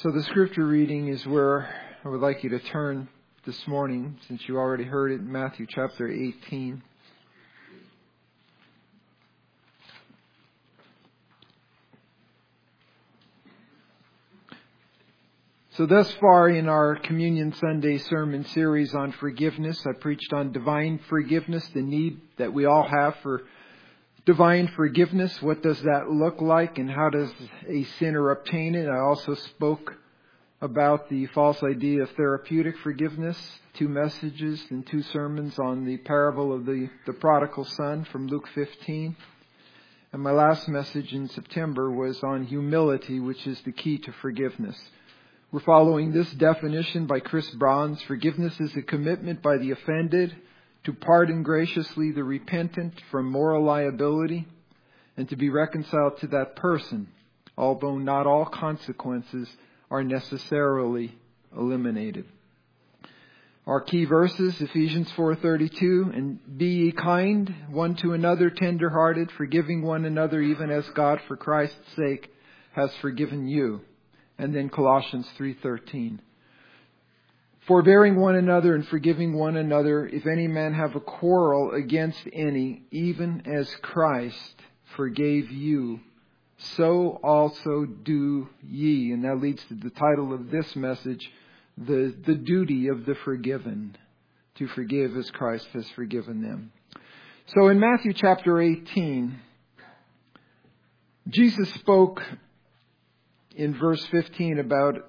So the scripture reading is where I would like you to turn this morning, since you already heard it, Matthew chapter 18. So thus far in our Communion Sunday sermon series on forgiveness, I preached on divine forgiveness, the need that we all have for divine forgiveness. What does that look like and how does a sinner obtain it? I also spoke about the false idea of therapeutic forgiveness, 2 messages and 2 sermons on the parable of the prodigal son from Luke 15. And my last message in September was on humility, which is the key to forgiveness. We're following this definition by Chris Brown's: forgiveness is a commitment by the offended to pardon graciously the repentant from moral liability and to be reconciled to that person, although not all consequences are necessarily eliminated. Our key verses, Ephesians 4:32, and be ye kind one to another, tender-hearted, forgiving one another, even as God for Christ's sake has forgiven you. And then Colossians 3:13. Forbearing one another and forgiving one another, if any man have a quarrel against any, even as Christ forgave you, so also do ye. And that leads to the title of this message, the duty of the forgiven, to forgive as Christ has forgiven them. So in Matthew chapter 18, Jesus spoke in verse 15 about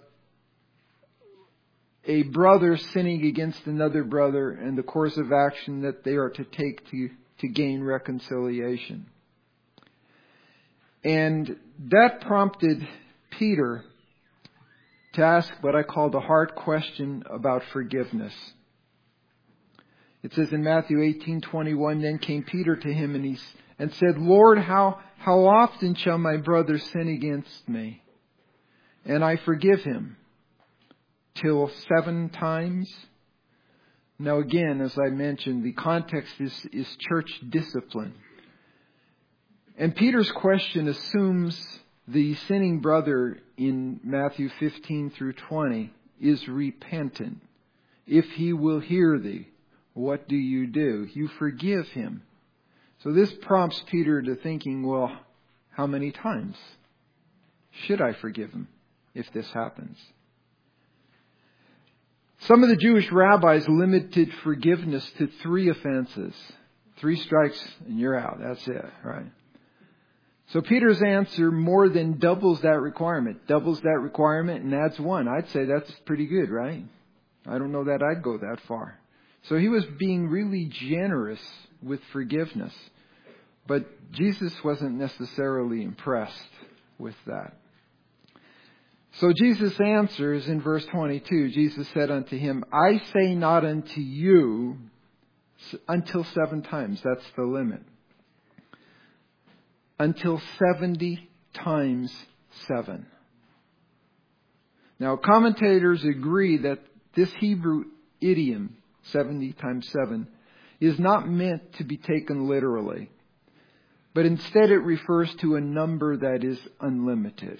a brother sinning against another brother and the course of action that they are to take to gain reconciliation. And that prompted Peter to ask what I call the hard question about forgiveness. It says in Matthew 18:21, then came Peter to him and said, Lord, how often shall my brother sin against me, and I forgive him? Till 7 times? Now again, as I mentioned, the context is church discipline. And Peter's question assumes the sinning brother in Matthew 15 through 20 is repentant. If he will hear thee, what do? You forgive him. So this prompts Peter to thinking, well, how many times should I forgive him if this happens? Some of the Jewish rabbis limited forgiveness to 3 offenses. 3 strikes and you're out. That's it, right? So Peter's answer more than doubles that requirement. And adds 1. I'd say that's pretty good, right? I don't know that I'd go that far. So he was being really generous with forgiveness. But Jesus wasn't necessarily impressed with that. So Jesus answers in verse 22. Jesus said unto him, I say not unto you until 7 times. That's the limit. Until 70 times 7. Now, commentators agree that this Hebrew idiom, 70 times 7, is not meant to be taken literally, but instead it refers to a number that is unlimited.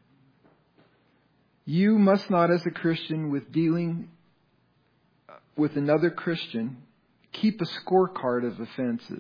You must not, as a Christian, with dealing with another Christian, keep a scorecard of offenses.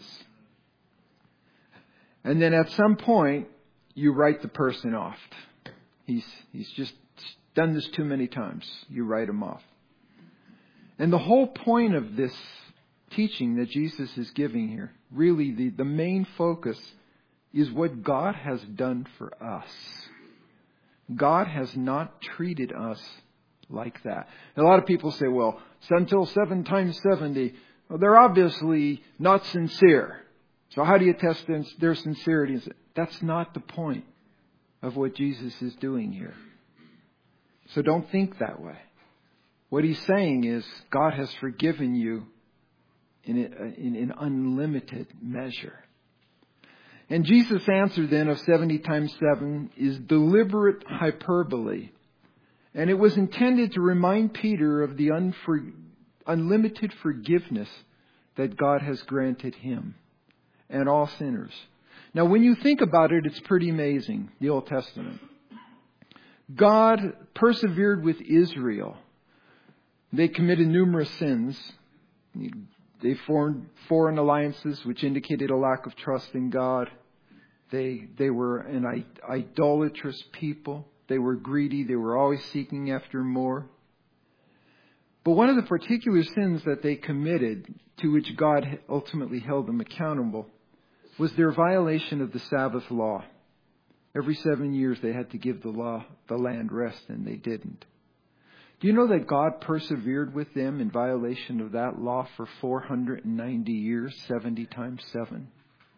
And then at some point, you write the person off. He's just done this too many times. You write him off. And the whole point of this teaching that Jesus is giving here, really the main focus is what God has done for us. God has not treated us like that. A lot of people say, well, until 7 times 70, well, they're obviously not sincere. So how do you test their sincerity? That's not the point of what Jesus is doing here. So don't think that way. What he's saying is God has forgiven you in an unlimited measure. And Jesus' answer then of 70 times 7 is deliberate hyperbole. And it was intended to remind Peter of the unlimited forgiveness that God has granted him and all sinners. Now, when you think about it, it's pretty amazing, the Old Testament. God persevered with Israel. They committed numerous sins. They formed foreign alliances, which indicated a lack of trust in God. They were an idolatrous people. They were greedy. They were always seeking after more. But one of the particular sins that they committed, to which God ultimately held them accountable, was their violation of the Sabbath law. Every 7 years they had to give the land rest, and they didn't. Do you know that God persevered with them in violation of that law for 490 years, 70 times 7?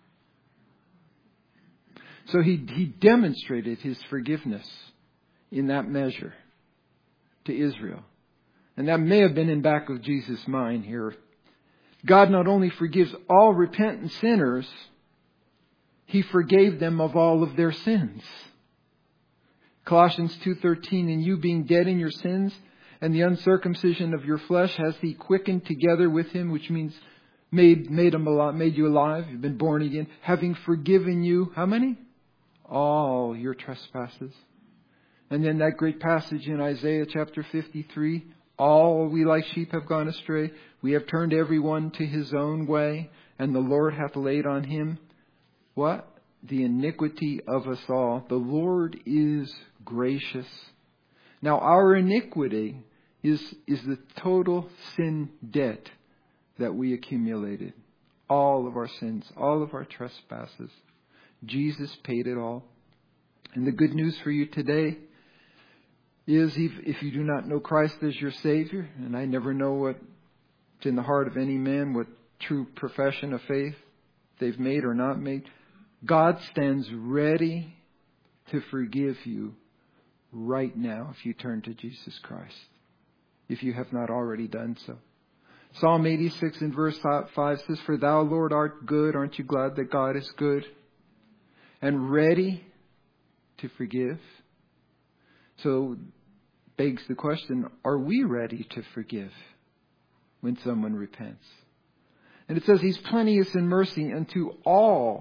So he demonstrated his forgiveness in that measure to Israel. And that may have been in back of Jesus' mind here. God not only forgives all repentant sinners, He forgave them of all of their sins. Colossians 2:13, and you being dead in your sins and the uncircumcision of your flesh has He quickened together with Him, which means made you alive. You've been born again, having forgiven you, how many? All your trespasses. And then that great passage in Isaiah chapter 53, all we like sheep have gone astray. We have turned everyone to his own way, and the Lord hath laid on him, what? The iniquity of us all. The Lord is gracious. Now our iniquity is the total sin debt that we accumulated. All of our sins, all of our trespasses. Jesus paid it all. And the good news for you today is if you do not know Christ as your Savior, and I never know what's in the heart of any man, what true profession of faith they've made or not made, God stands ready to forgive you right now if you turn to Jesus Christ, if you have not already done so. Psalm 86 in verse 5 says, for thou, Lord, art good. Aren't you glad that God is good? And ready to forgive. So begs the question, are we ready to forgive when someone repents? And it says He's plenteous in mercy unto all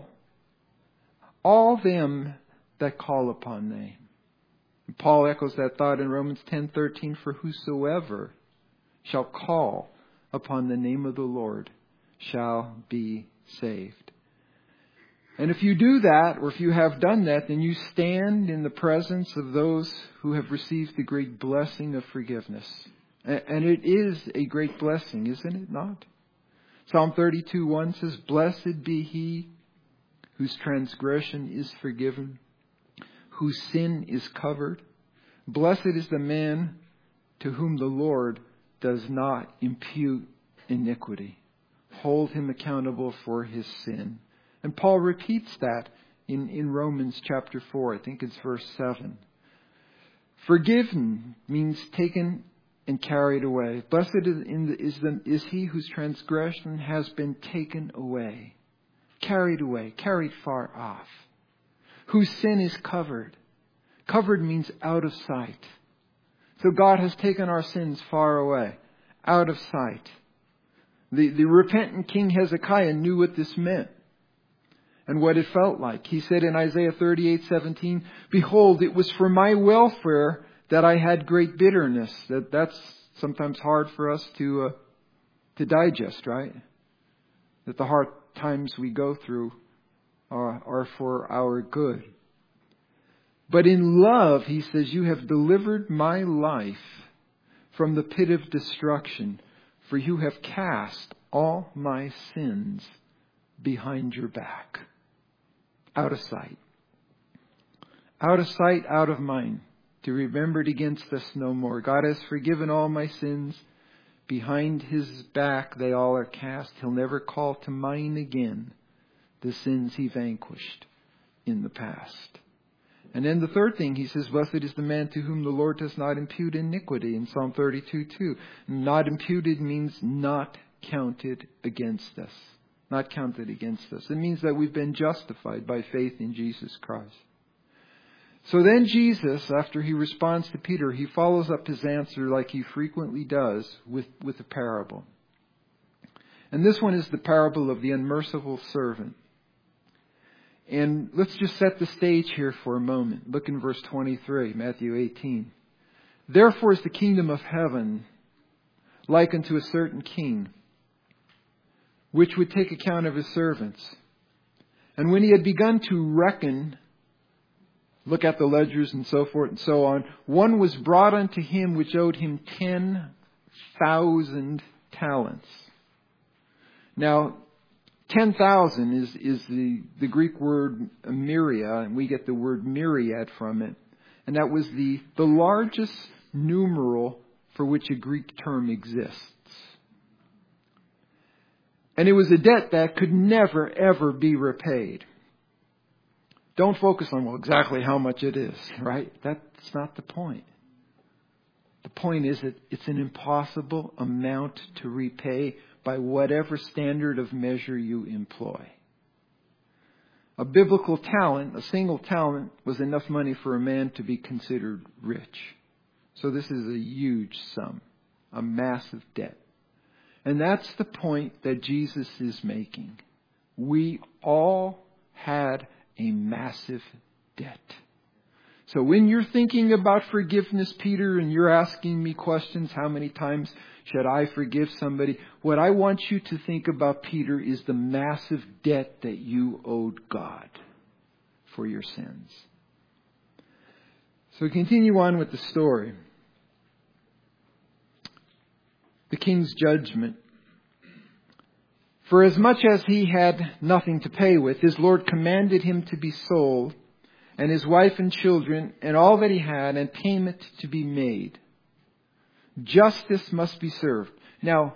them that call upon name. And Paul echoes that thought in Romans 10:13, for whosoever shall call upon the name of the Lord shall be saved. And if you do that, or if you have done that, then you stand in the presence of those who have received the great blessing of forgiveness. And it is a great blessing, isn't it not? Psalm 32:1 says, blessed be he whose transgression is forgiven, whose sin is covered. Blessed is the man to whom the Lord does not impute iniquity. Hold him accountable for his sin. And Paul repeats that in Romans chapter 4. I think it's verse 7. Forgiven means taken and carried away. Blessed is he whose transgression has been taken away, carried far off. Whose sin is covered. Covered means out of sight. So God has taken our sins far away, out of sight. The repentant King Hezekiah knew what this meant and what it felt like. He said in Isaiah 38:17, behold, it was for my welfare that I had great bitterness. That's sometimes hard for us to digest, right? That the hard times we go through are for our good. But in love, he says, you have delivered my life from the pit of destruction, for you have cast all my sins behind your back. Out of sight. Out of sight, out of mind. To be remembered against us no more. God has forgiven all my sins. Behind his back they all are cast. He'll never call to mind again the sins he vanquished in the past. And then the third thing, he says, blessed is the man to whom the Lord does not impute iniquity in Psalm 32:2. Not imputed means not counted against us. Not counted against us. It means that we've been justified by faith in Jesus Christ. So then Jesus, after he responds to Peter, he follows up his answer like he frequently does with a parable. And this one is the parable of the unmerciful servant. And let's just set the stage here for a moment. Look in verse 23, Matthew 18. Therefore is the kingdom of heaven like unto a certain king, which would take account of his servants. And when he had begun to reckon, look at the ledgers and so forth and so on, one was brought unto him which owed him 10,000 talents. Now, 10,000 is the Greek word myria, and we get the word myriad from it. And that was the largest numeral for which a Greek term exists. And it was a debt that could never, ever be repaid. Don't focus on, exactly how much it is, right? That's not the point. The point is that it's an impossible amount to repay by whatever standard of measure you employ. A biblical talent, a single talent, was enough money for a man to be considered rich. So this is a huge sum, a massive debt. And that's the point that Jesus is making. We all had a massive debt. So when you're thinking about forgiveness, Peter, and you're asking me questions, how many times should I forgive somebody? What I want you to think about, Peter, is the massive debt that you owed God for your sins. So continue on with the story. The king's judgment. For as much as he had nothing to pay with, his Lord commanded him to be sold, and his wife and children, and all that he had, and payment to be made. Justice must be served. Now,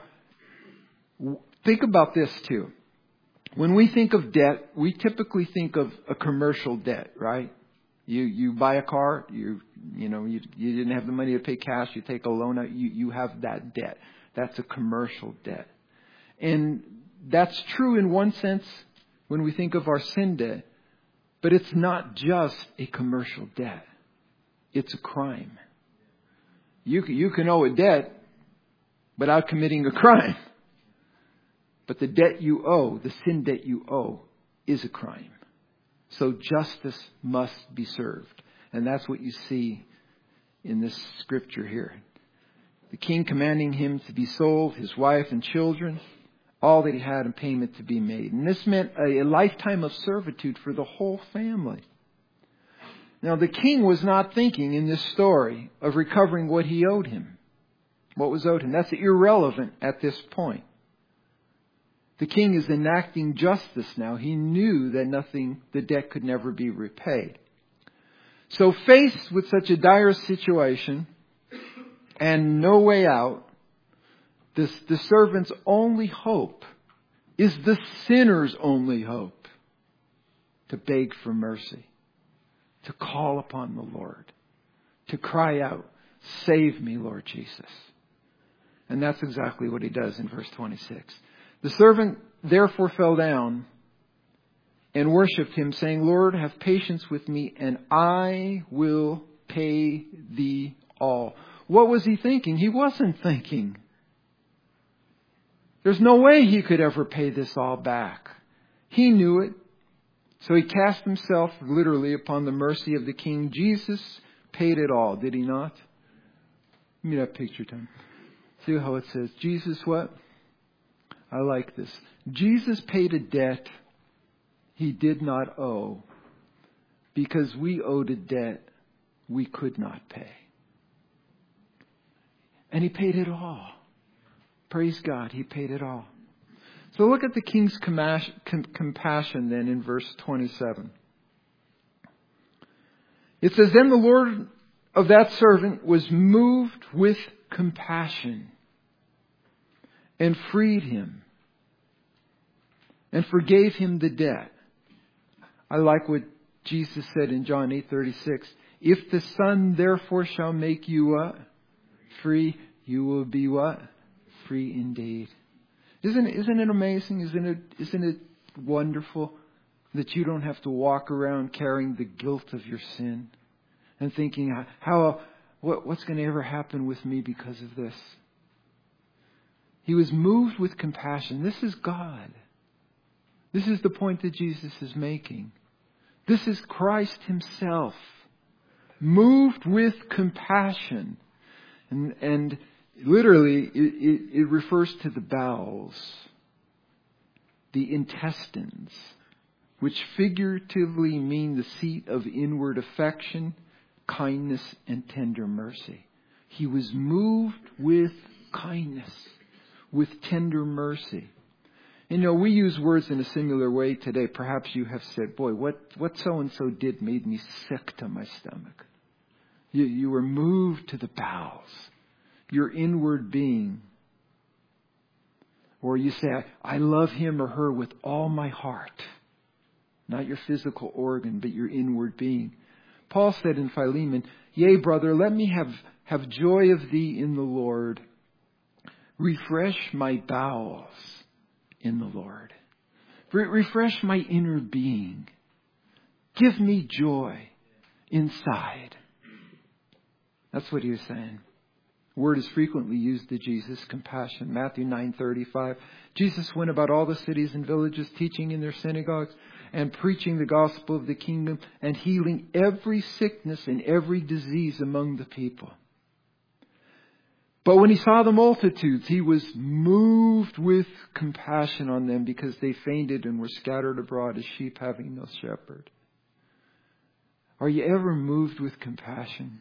think about this too. When we think of debt, we typically think of a commercial debt, right? You buy a car, you didn't have the money to pay cash, you take a loan out, you have that debt. That's a commercial debt. And that's true in one sense when we think of our sin debt. But it's not just a commercial debt. It's a crime. You can owe a debt without committing a crime. But the debt you owe, the sin debt you owe, is a crime. So justice must be served. And that's what you see in this scripture here. The king commanding him to be sold, his wife and children, all that he had in payment to be made. And this meant a lifetime of servitude for the whole family. Now, the king was not thinking in this story of recovering what he owed him. What was owed him? That's irrelevant at this point. The king is enacting justice now. He knew that the debt could never be repaid. So faced with such a dire situation and no way out, the servant's only hope is the sinner's only hope. To beg for mercy. To call upon the Lord. To cry out, "Save me, Lord Jesus." And that's exactly what he does in verse 26. The servant therefore fell down and worshipped him, saying, "Lord, have patience with me, and I will pay thee all." What was he thinking? He wasn't thinking. There's no way he could ever pay this all back. He knew it. So he cast himself literally upon the mercy of the king. Jesus paid it all, did he not? Give me that picture time. See how it says, Jesus what? I like this. Jesus paid a debt he did not owe because we owed a debt we could not pay. And he paid it all. Praise God, he paid it all. So look at the king's compassion then in verse 27. It says, "Then the Lord of that servant was moved with compassion and freed him and forgave him the debt." I like what Jesus said in John 8:36. "If the Son therefore shall make you what? Free, you will be what? Free indeed." Isn't it amazing? Isn't it wonderful that you don't have to walk around carrying the guilt of your sin and thinking, what's going to ever happen with me because of this? He was moved with compassion. This is God. This is the point that Jesus is making. This is Christ himself, moved with compassion. And literally, it refers to the bowels, the intestines, which figuratively mean the seat of inward affection, kindness, and tender mercy. He was moved with kindness, with tender mercy. You know, we use words in a similar way today. Perhaps you have said, boy, what so-and-so did made me sick to my stomach. You were moved to the bowels, your inward being. Or you say, I love him or her with all my heart. Not your physical organ, but your inward being. Paul said in Philemon, yea, brother, let me have joy of thee in the Lord. Refresh my bowels in the Lord. Refresh my inner being. Give me joy inside. That's what he was saying. The word is frequently used to Jesus, compassion. Matthew 9:35. Jesus went about all the cities and villages, teaching in their synagogues and preaching the gospel of the kingdom and healing every sickness and every disease among the people. But when he saw the multitudes, he was moved with compassion on them because they fainted and were scattered abroad as sheep having no shepherd. Are you ever moved with compassion?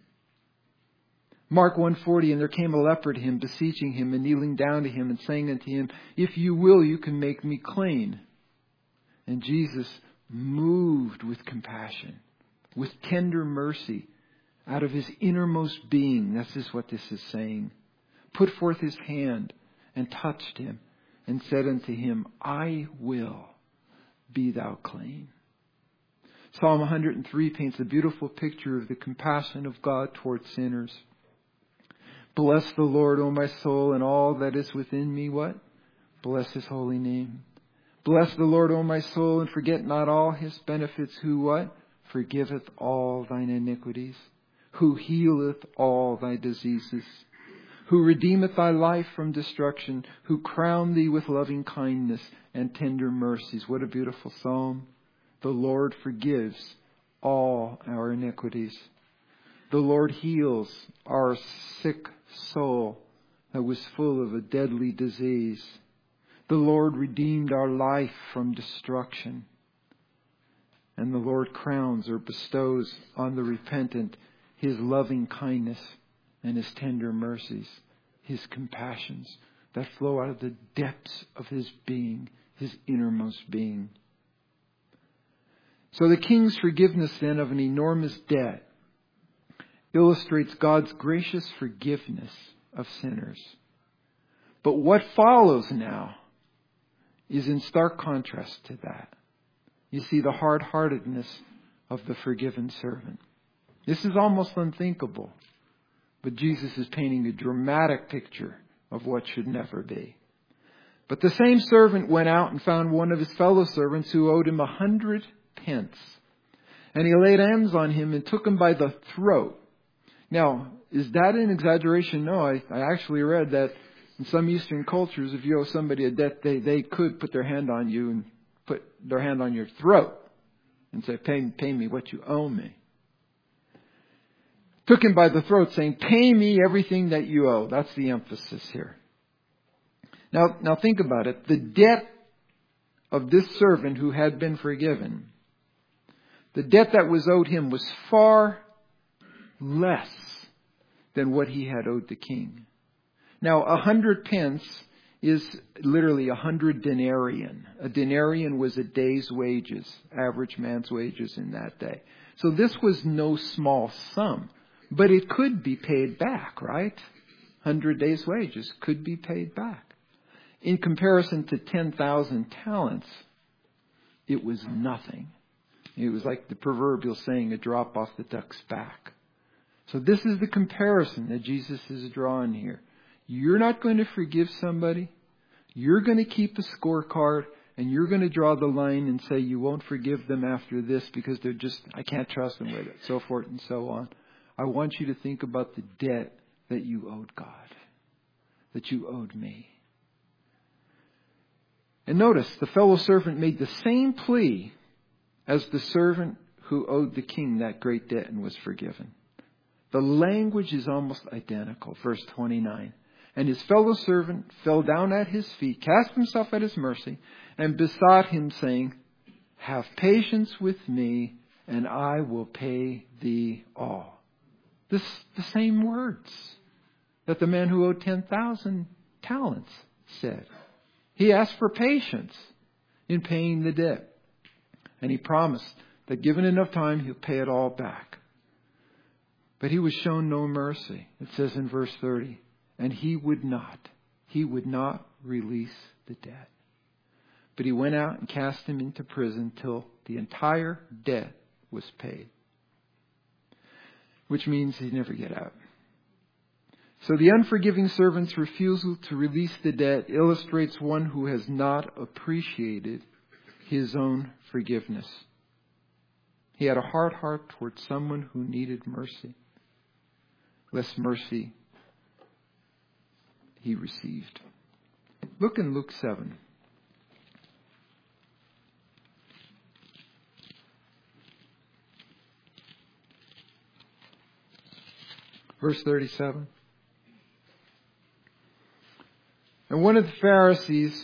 Mark 1:40, and there came a leper to him, beseeching him and kneeling down to him and saying unto him, if you will, you can make me clean. And Jesus, moved with compassion, with tender mercy, out of his innermost being, this is what this is saying, put forth his hand and touched him and said unto him, I will, be thou clean. Psalm 103 paints a beautiful picture of the compassion of God toward sinners. Bless the Lord, O my soul, and all that is within me, what? Bless his holy name. Bless the Lord, O my soul, and forget not all his benefits, who what? Forgiveth all thine iniquities, who healeth all thy diseases, who redeemeth thy life from destruction, who crowned thee with loving kindness and tender mercies. What a beautiful psalm. The Lord forgives all our iniquities. The Lord heals our sick soul that was full of a deadly disease. The Lord redeemed our life from destruction. And the Lord crowns or bestows on the repentant his loving kindness and his tender mercies, his compassions that flow out of the depths of his being, his innermost being. So the king's forgiveness then of an enormous debt illustrates God's gracious forgiveness of sinners. But what follows now is in stark contrast to that. You see the hard-heartedness of the forgiven servant. This is almost unthinkable, but Jesus is painting a dramatic picture of what should never be. But the same servant went out and found one of his fellow servants who owed him 100 pence. And he laid hands on him and took him by the throat. Now, is that an exaggeration? No, I actually read that in some Eastern cultures, if you owe somebody a debt, they could put their hand on you and put their hand on your throat and say, pay me what you owe me. Took him by the throat saying, pay me everything that you owe. That's the emphasis here. Now think about it. The debt of this servant who had been forgiven, the debt that was owed him was far less than what he had owed the king. Now, 100 pence is literally 100 denarian. A denarian was a day's wages, average man's wages in that day. So this was no small sum, but it could be paid back, right? 100 days' wages could be paid back. In comparison to 10,000 talents, it was nothing. It was like the proverbial saying, a drop off the duck's back. So this is the comparison that Jesus is drawing here. You're not going to forgive somebody. You're going to keep a scorecard and you're going to draw the line and say you won't forgive them after this because I can't trust them with it, so forth and so on. I want you to think about the debt that you owed God, that you owed me. And notice, the fellow servant made the same plea as the servant who owed the king that great debt and was forgiven. The language is almost identical. Verse 29. And his fellow servant fell down at his feet, cast himself at his mercy, and besought him, saying, have patience with me, and I will pay thee all. The same words that the man who owed 10,000 talents said. He asked for patience in paying the debt. And he promised that given enough time, he'll pay it all back. But he was shown no mercy. It says in verse 30, and he would not release the debt. But he went out and cast him into prison till the entire debt was paid. Which means he'd never get out. So the unforgiving servant's refusal to release the debt illustrates one who has not appreciated his own forgiveness. He had a hard heart towards someone who needed mercy. Less mercy he received. Look in Luke 7. Verse 37. And one of the Pharisees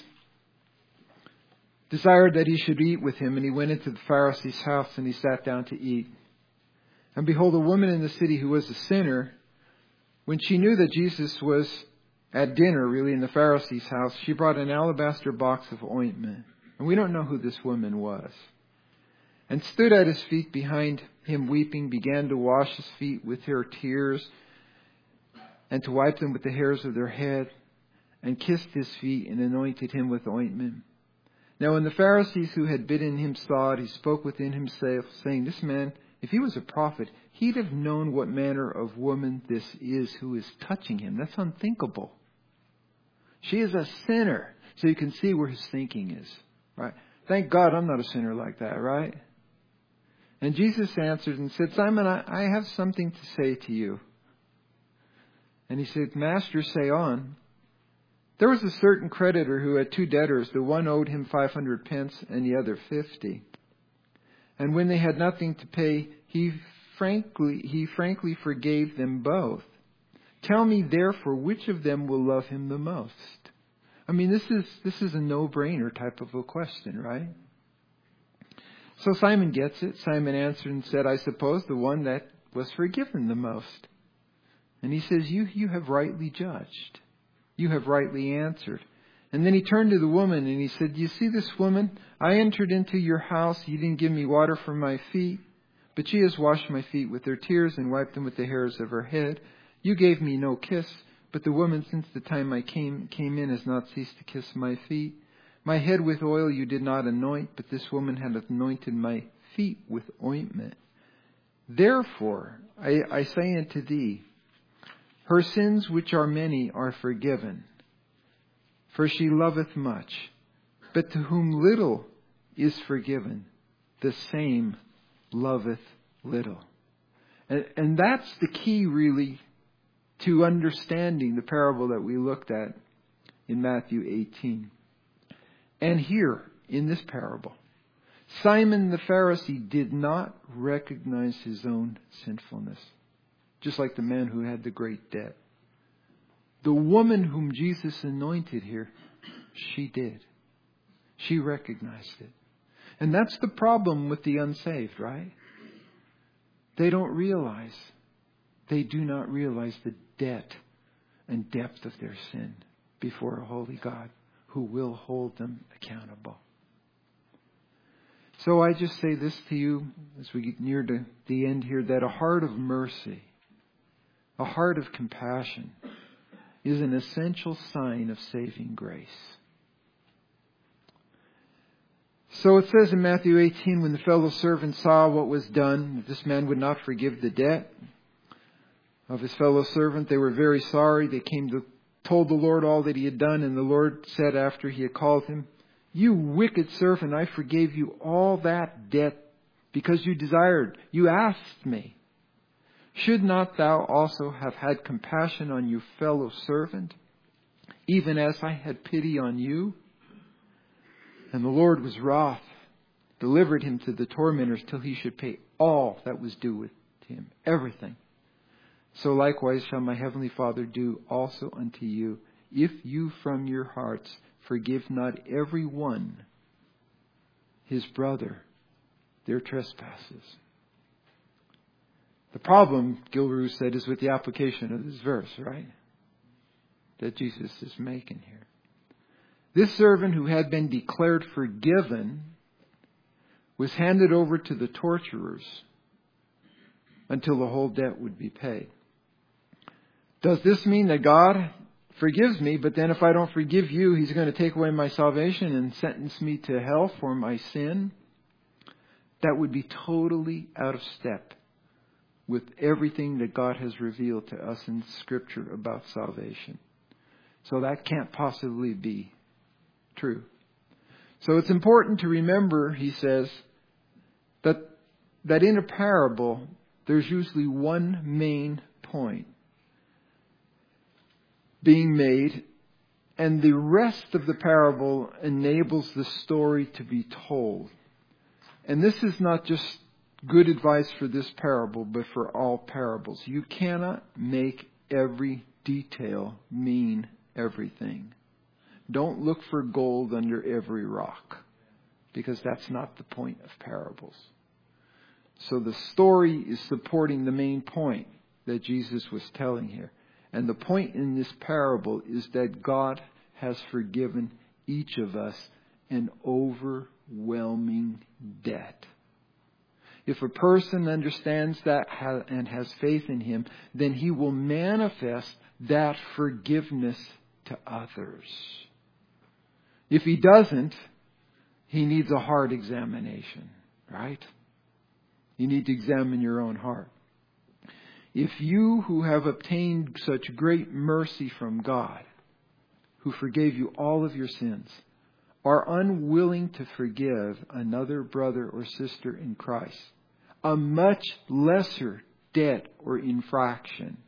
desired that he should eat with him, and he went into the Pharisee's house, and he sat down to eat. And behold, a woman in the city who was a sinner, when she knew that Jesus was at dinner, really, in the Pharisee's house, she brought an alabaster box of ointment. And we don't know who this woman was. And stood at his feet behind him weeping, began to wash his feet with her tears, and to wipe them with the hairs of their head, and kissed his feet, and anointed him with ointment. Now when the Pharisees who had bidden him saw it, he spoke within himself, saying, this man, if he was a prophet, he'd have known what manner of woman this is who is touching him. That's unthinkable. She is a sinner. So you can see where his thinking is. Right? Thank God I'm not a sinner like that, right? And Jesus answered and said, Simon, I have something to say to you. And he said, Master, say on. There was a certain creditor who had 2 debtors. The one owed him 500 pence and the other 50. And when they had nothing to pay, he frankly forgave them both. Tell me therefore, which of them will love him the most? I mean, this is a no-brainer type of a question, right? So Simon gets it. Simon answered and said, I suppose the one that was forgiven the most. And he says, you have rightly judged. You have rightly answered. And then he turned to the woman and he said, you see this woman? I entered into your house. You didn't give me water for my feet, but she has washed my feet with her tears and wiped them with the hairs of her head. You gave me no kiss, but the woman since the time I came in has not ceased to kiss my feet. My head with oil you did not anoint, but this woman hath anointed my feet with ointment. Therefore, I say unto thee, her sins which are many are forgiven, for she loveth much. But to whom little is forgiven, the same loveth little. And that's the key, really, to understanding the parable that we looked at in Matthew 18. And here, in this parable, Simon the Pharisee did not recognize his own sinfulness, just like the man who had the great debt. The woman whom Jesus anointed here, she did. She recognized it. And that's the problem with the unsaved, right? They don't realize. They do not realize the debt and depth of their sin before a holy God who will hold them accountable. So I just say this to you as we get near to the end here, that a heart of mercy, a heart of compassion, is an essential sign of saving grace. So it says in Matthew 18, when the fellow servants saw what was done, that this man would not forgive the debt of his fellow servant, they were very sorry. They told the Lord all that he had done, and the Lord said after he had called him, you wicked servant, I forgave you all that debt because you asked me. Should not thou also have had compassion on your fellow servant, even as I had pity on you? And the Lord was wroth delivered him to the tormentors till he should pay all that was due with him, everything. So likewise shall my heavenly Father do also unto you, if you from your hearts forgive not every one his brother their trespasses. The problem, Gilrus said, is with the application of this verse, right? That Jesus is making here. This servant who had been declared forgiven was handed over to the torturers until the whole debt would be paid. Does this mean that God forgives me, but then if I don't forgive you, He's going to take away my salvation and sentence me to hell for my sin? That would be totally out of step with everything that God has revealed to us in Scripture about salvation. So that can't possibly be true. So it's important to remember, he says, that in a parable, there's usually one main point being made, and the rest of the parable enables the story to be told. And this is not just good advice for this parable, but for all parables. You cannot make every detail mean everything. Don't look for gold under every rock, because that's not the point of parables. So the story is supporting the main point that Jesus was telling here. And the point in this parable is that God has forgiven each of us an overwhelming debt. If a person understands that and has faith in Him, then he will manifest that forgiveness to others. If he doesn't, he needs a heart examination, right? You need to examine your own heart. If you who have obtained such great mercy from God, who forgave you all of your sins, are unwilling to forgive another brother or sister in Christ a much lesser debt or infraction,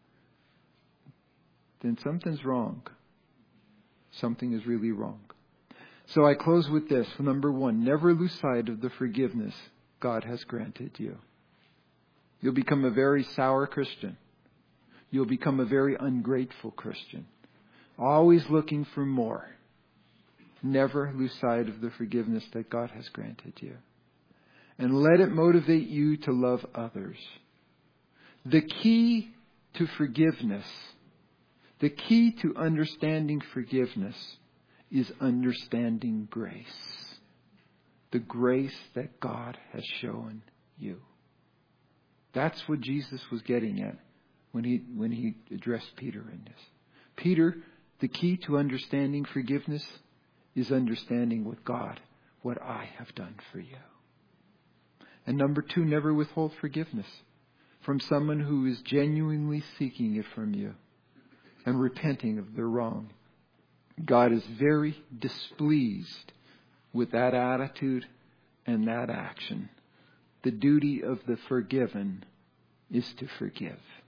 then something's wrong. Something is really wrong. So I close with this. Number one, never lose sight of the forgiveness God has granted you. You'll become a very sour Christian. You'll become a very ungrateful Christian. Always looking for more. Never lose sight of the forgiveness that God has granted you. And let it motivate you to love others. The key to forgiveness, the key to understanding forgiveness, is understanding grace. The grace that God has shown you. That's what Jesus was getting at when he addressed Peter in this. Peter, the key to understanding forgiveness is understanding what I have done for you. And number two, never withhold forgiveness from someone who is genuinely seeking it from you and repenting of their wrong. God is very displeased with that attitude and that action. The duty of the forgiven is to forgive.